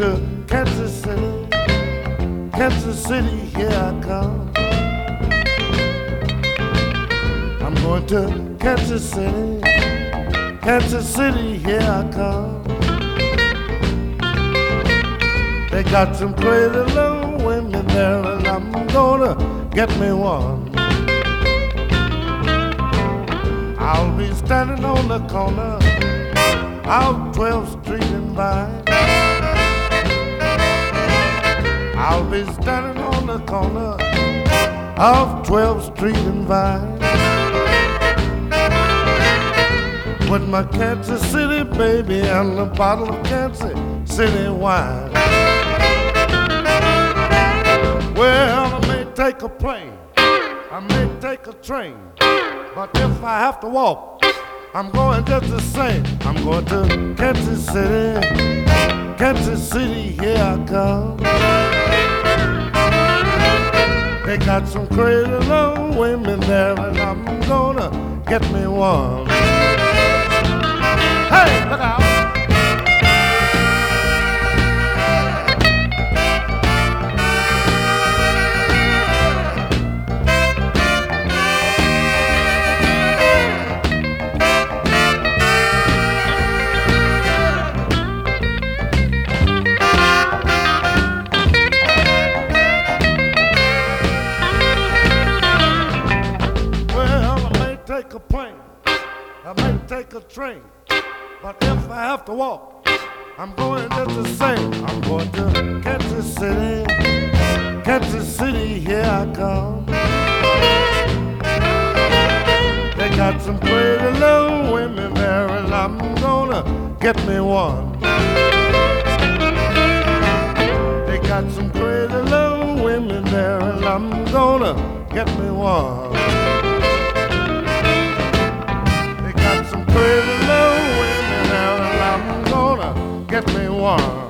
to Kansas City, Kansas City, here I come. I'm going to Kansas City, Kansas City, here I come. They got some crazy little women there, and I'm gonna get me one. I'll be standing on the corner of 12th Street and Vine. I'll be standing on the corner of 12th Street and Vine with my Kansas City baby and a bottle of Kansas City wine. Well, I may take a plane, I may take a train, but if I have to walk, I'm going just the same. I'm going to Kansas City, Kansas City, here I come. They got some crazy little women there, and I'm gonna get me one. Hey, look out! Take a plane, I may take a train, but if I have to walk, I'm going just the same. I'm going to Kansas City, Kansas City, here I come. They got some pretty little women there, and I'm gonna get me one. They got some pretty little women there, and I'm gonna get me one. Pretty little women, and I'm gonna get me one.